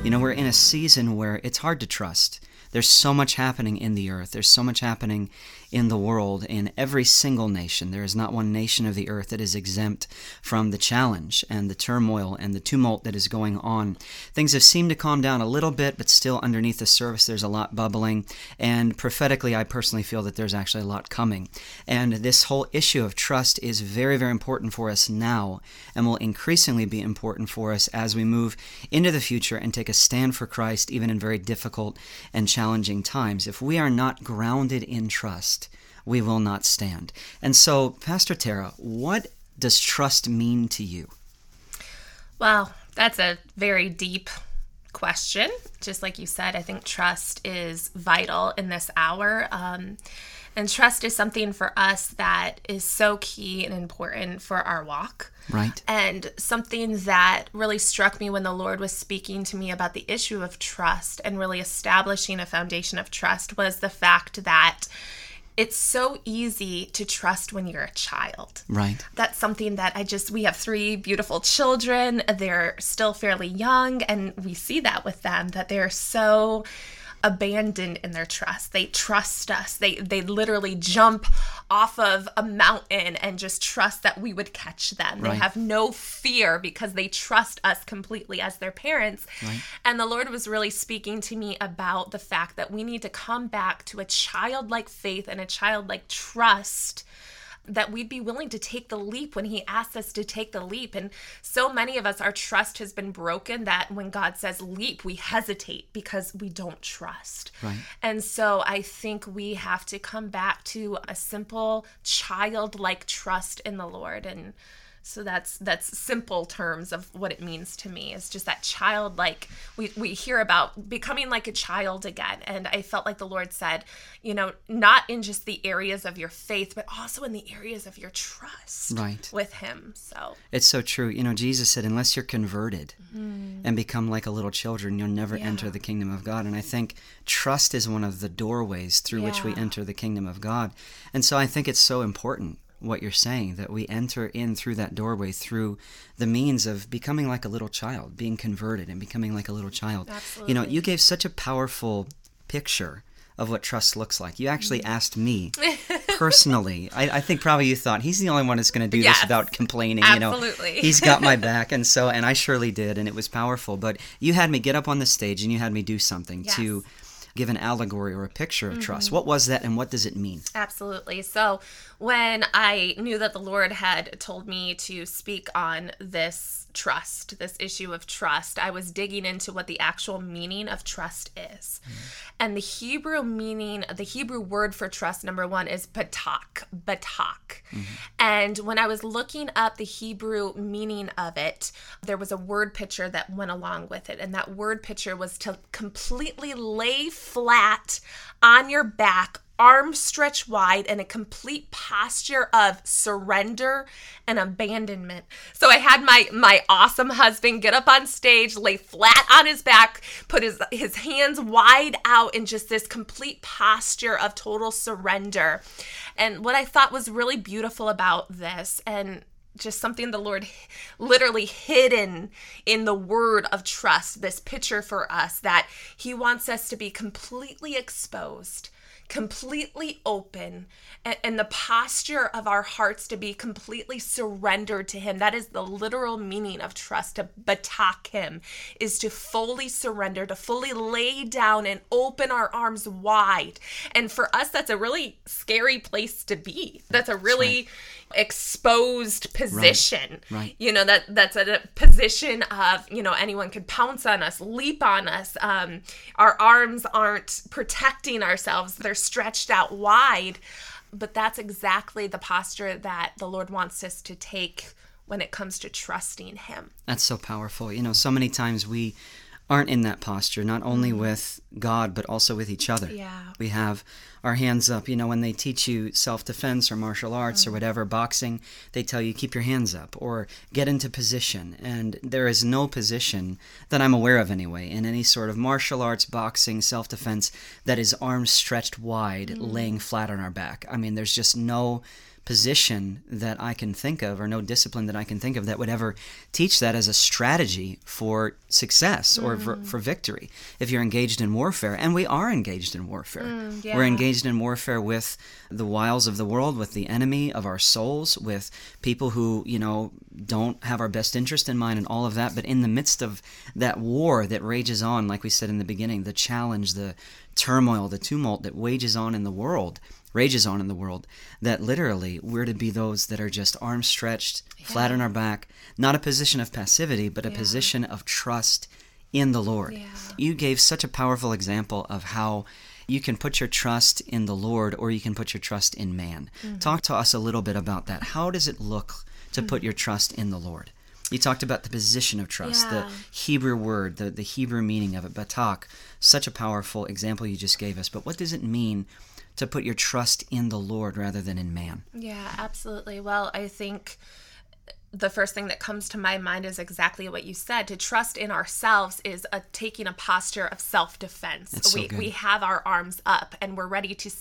You know, we're in a season where it's hard to trust. There's so much happening in the earth. There's so much happening in the world, in every single nation. There is not one nation of the earth that is exempt from the challenge and the turmoil and the tumult that is going on. Things have seemed to calm down a little bit, but still underneath the surface there's a lot bubbling. And prophetically, I personally feel that there's actually a lot coming. And this whole issue of trust is very, very important for us now, and will increasingly be important for us as we move into the future and take a stand for Christ, even in very difficult and challenging times. If we are not grounded in trust, we will not stand. And so, Pastor Tara, what does trust mean to you? Well, that's a very deep question. Just like you said, I think trust is vital in this hour. And trust is something for us that is so key and important for our walk. Right. And something that really struck me when the Lord was speaking to me about the issue of trust and really establishing a foundation of trust was the fact that it's so easy to trust when you're a child. Right. That's something that we have 3 beautiful children. They're still fairly young, and we see that with them, that they're so abandoned in their trust. They trust us. They literally jump off of a mountain and just trust that we would catch them. Right. They have no fear because they trust us completely as their parents. Right. And the Lord was really speaking to me about the fact that we need to come back to a childlike faith and a childlike trust, that we'd be willing to take the leap when he asks us to take the leap. And so many of us, our trust has been broken that when God says leap, we hesitate because we don't trust. Right. And so I think we have to come back to a simple childlike trust in the Lord. And so that's simple terms of what it means to me. It's just that childlike, we hear about becoming like a child again. And I felt like the Lord said, not in just the areas of your faith, but also in the areas of your trust with him. So it's so true. Jesus said, unless you're converted and become like a little children, you'll never enter the kingdom of God. And I think trust is one of the doorways through which we enter the kingdom of God. And so I think it's so important what you're saying, that we enter in through that doorway through the means of becoming like a little child, being converted and becoming like a little child. Absolutely. You gave such a powerful picture of what trust looks like. You actually asked me personally. I think probably you thought, he's the only one that's going to do this without complaining. Absolutely. He's got my back. And I surely did, and it was powerful. But you had me get up on the stage and you had me do something to give an allegory or a picture of trust. What was that, and what does it mean? Absolutely. So when I knew that the Lord had told me to speak on this trust, this issue of trust, I was digging into what the actual meaning of trust is. And the Hebrew word for trust, number one, is batak. And when I was looking up the Hebrew meaning of it, there was a word picture that went along with it. And that word picture was to completely lay flat on your back, arms stretched wide, in a complete posture of surrender and abandonment. So I had my awesome husband get up on stage, lay flat on his back, put his hands wide out in just this complete posture of total surrender. And what I thought was really beautiful about this, and just something the Lord literally hidden in the word of trust, this picture for us, that he wants us to be completely exposed, completely open, and the posture of our hearts to be completely surrendered to him. That is the literal meaning of trust. To batak him is to fully surrender, to fully lay down and open our arms wide. And for us, that's a really scary place to be. That's a really exposed position. Right. That's a position of, anyone could pounce on us, leap on us. Our arms aren't protecting ourselves. They're stretched out wide. But that's exactly the posture that the Lord wants us to take when it comes to trusting him. That's so powerful. So many times we aren't in that posture, not only with God, but also with each other. Yeah. We have our hands up. When they teach you self-defense or martial arts or whatever, boxing, they tell you keep your hands up or get into position. And there is no position that I'm aware of anyway in any sort of martial arts, boxing, self-defense that is arms stretched wide, laying flat on our back. I mean, there's just no position that I can think of, or no discipline that I can think of, that would ever teach that as a strategy for success or for victory. If you're engaged in warfare, and we are engaged in warfare, we're engaged in warfare with the wiles of the world, with the enemy of our souls, with people who, don't have our best interest in mind and all of that. But in the midst of that war that rages on, like we said in the beginning, the challenge, the turmoil, the tumult that rages on in the world, that literally we're to be those that are just arms stretched, flat on our back, not a position of passivity, but a position of trust in the Lord. Yeah. You gave such a powerful example of how you can put your trust in the Lord or you can put your trust in man. Talk to us a little bit about that. How does it look to put your trust in the Lord? You talked about the position of trust, the Hebrew word, the Hebrew meaning of it, batak, such a powerful example you just gave us. But what does it mean to put your trust in the Lord rather than in man? Yeah, absolutely. Well, I think the first thing that comes to my mind is exactly what you said. To trust in ourselves is taking a posture of self-defense. We have our arms up and we're ready to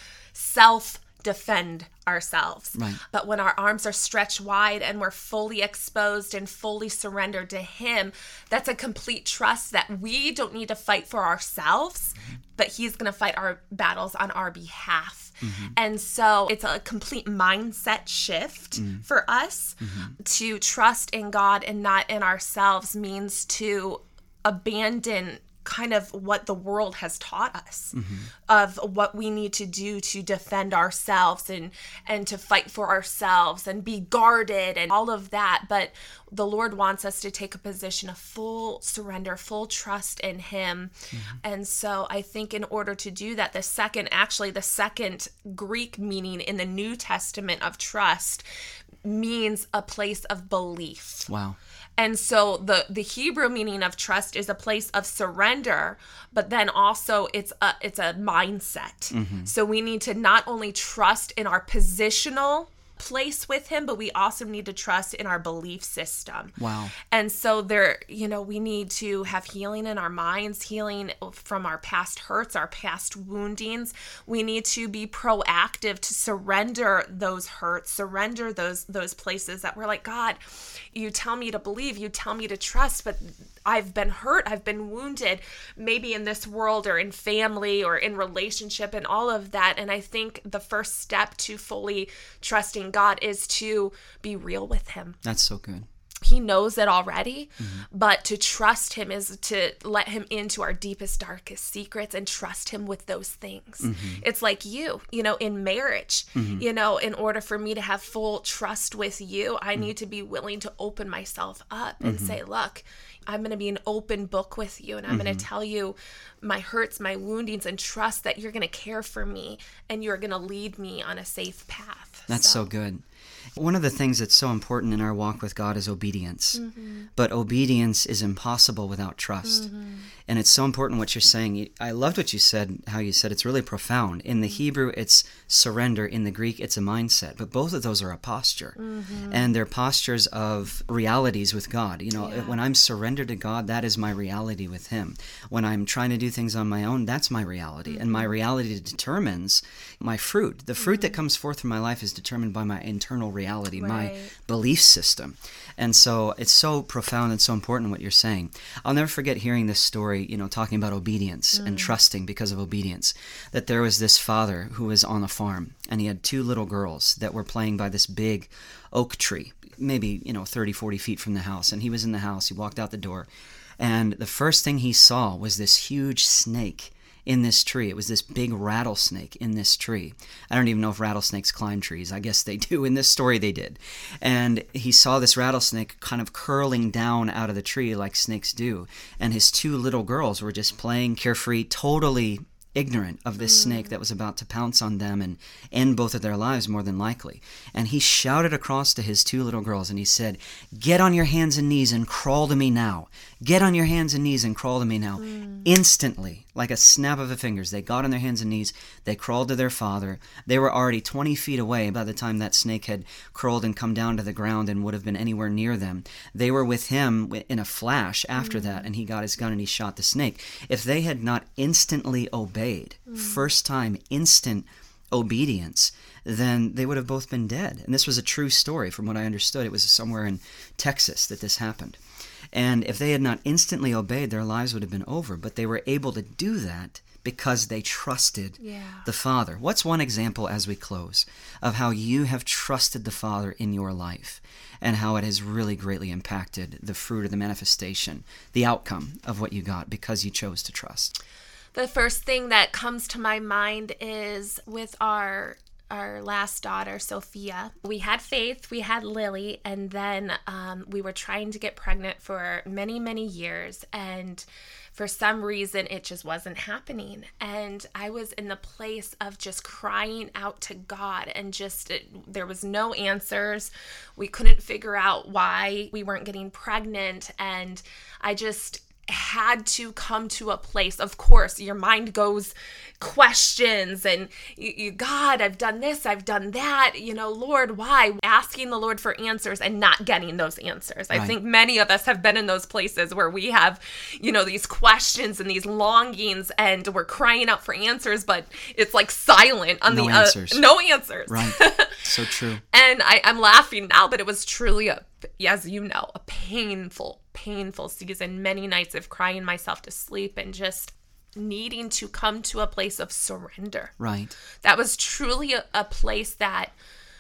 self-defend ourselves. Right. But when our arms are stretched wide and we're fully exposed and fully surrendered to Him, that's a complete trust that we don't need to fight for ourselves, but He's going to fight our battles on our behalf. And so it's a complete mindset shift for us. To trust in God and not in ourselves means to abandon kind of what the world has taught us of what we need to do to defend ourselves and to fight for ourselves and be guarded and all of that. But the Lord wants us to take a position of full surrender, full trust in Him. And so I think in order to do that, the second Greek meaning in the New Testament of trust means a place of belief. Wow. And so the Hebrew meaning of trust is a place of surrender, but then also it's a mindset. So we need to not only trust in our positional place with Him, but we also need to trust in our belief system. Wow. And so we need to have healing in our minds, healing from our past hurts, our past woundings. We need to be proactive to surrender those hurts, surrender those places that we're like, God, you tell me to believe, you tell me to trust, but I've been hurt, I've been wounded, maybe in this world or in family or in relationship and all of that. And I think the first step to fully trusting God is to be real with Him. That's so good. He knows it already, but to trust Him is to let Him into our deepest, darkest secrets and trust Him with those things. It's like in marriage, in order for me to have full trust with you, I need to be willing to open myself up and say, look, I'm going to be an open book with you, and I'm going to tell you my hurts, my woundings, and trust that you're going to care for me and you're going to lead me on a safe path. That's so good. One of the things that's so important in our walk with God is obedience. But obedience is impossible without trust. And it's so important what you're saying. I loved what you said, how you said it's really profound. In the Hebrew, it's surrender. In the Greek, it's a mindset. But both of those are a posture. And they're postures of realities with God. When I'm surrendered to God, that is my reality with Him. When I'm trying to do things on my own, that's my reality. And my reality determines my fruit. The fruit that comes forth from my life is determined by my internal reality, my belief system. And so it's so profound and so important what you're saying. I'll never forget hearing this story, talking about obedience and trusting because of obedience, that there was this father who was on a farm and he had two little girls that were playing by this big oak tree, maybe, 30, 40 feet from the house. And he was in the house, he walked out the door, and the first thing he saw was this huge snake in this tree. It was this big rattlesnake in this tree. I don't even know if rattlesnakes climb trees. I guess they do. In this story, they did. And he saw this rattlesnake kind of curling down out of the tree like snakes do. And his two little girls were just playing carefree, totally ignorant of this snake that was about to pounce on them and end both of their lives more than likely. And he shouted across to his two little girls and he said, "Get on your hands and knees and crawl to me now. Get on your hands and knees and crawl to me now." Instantly, like a snap of the fingers. They got on their hands and knees. They crawled to their father. They were already 20 feet away by the time that snake had crawled and come down to the ground and would have been anywhere near them. They were with him in a flash after that, and he got his gun and he shot the snake. If they had not instantly obeyed, first time instant obedience, then they would have both been dead. And this was a true story from what I understood. It was somewhere in Texas that this happened. And if they had not instantly obeyed, their lives would have been over. But they were able to do that because they trusted the Father. What's one example as we close of how you have trusted the Father in your life and how it has really greatly impacted the fruit or the manifestation, the outcome of what you got because you chose to trust? The first thing that comes to my mind is with our last daughter, Sophia. We had Faith, we had Lily, and then we were trying to get pregnant for many, many years, and for some reason it just wasn't happening. And I was in the place of just crying out to God, and there was no answers. We couldn't figure out why we weren't getting pregnant, and I just had to come to a place. Of course, your mind goes questions and you God, I've done this, I've done that, Lord, why? Asking the Lord for answers and not getting those answers. Right. I think many of us have been in those places where we have, these questions and these longings, and we're crying out for answers, but it's like silent on no answers. No answers. Right. So true. And I'm laughing now, but it was truly as you know, a painful season, many nights of crying myself to sleep and just needing to come to a place of surrender. Right. That was truly a place that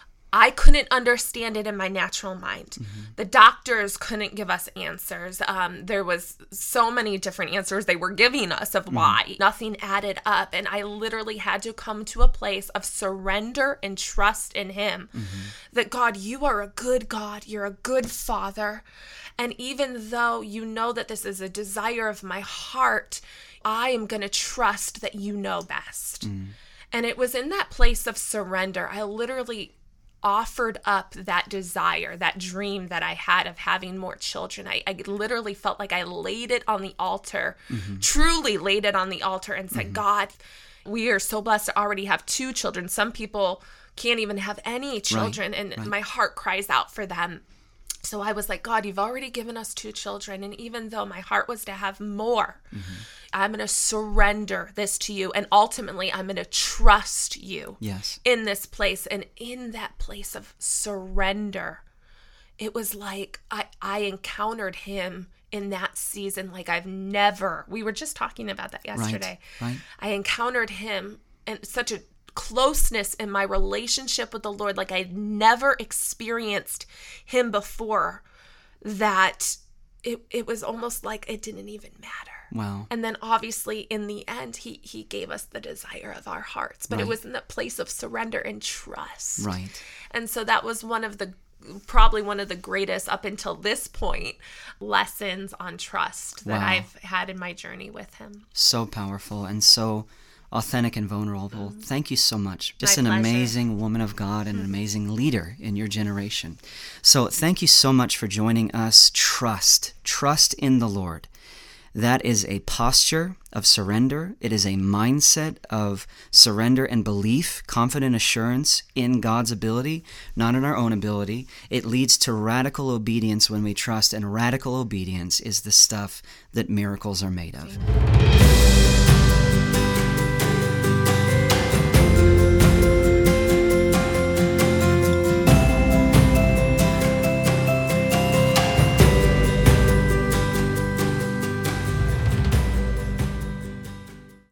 I couldn't understand it in my natural mind. Mm-hmm. The doctors couldn't give us answers. There was so many different answers they were giving us of why. Nothing added up. And I literally had to come to a place of surrender and trust in him. Mm-hmm. That God, you are a good God. You're a good Father. And even though you know that this is a desire of my heart, I am going to trust that you know best. Mm. And it was in that place of surrender, I literally offered up that desire, that dream that I had of having more children. I literally felt like I laid it on the altar, truly laid it on the altar and said, God, we are so blessed to already have 2 children. Some people can't even have any children, and my heart cries out for them. So I was like, God, you've already given us 2 children. And even though my heart was to have more, I'm going to surrender this to you. And ultimately, I'm going to trust you in this place. And in that place of surrender, it was like I encountered him in that season like I've never. We were just talking about that yesterday. Right. I encountered him in such a closeness in my relationship with the Lord like I'd never experienced him before, that it was almost like it didn't even matter. Wow. And then obviously in the end he gave us the desire of our hearts, but it was in that place of surrender and trust. Right. And so that was probably one of the greatest up until this point lessons on trust that I've had in my journey with him. So powerful and so authentic and vulnerable. Thank you so much. Just My an pleasure. amazing woman of God and an amazing leader in your generation. So thank you so much for joining us. Trust in the Lord. That is a posture of surrender. It is a mindset of surrender and belief, confident assurance in God's ability, not in our own ability. It leads to radical obedience when we trust, and radical obedience is the stuff that miracles are made of.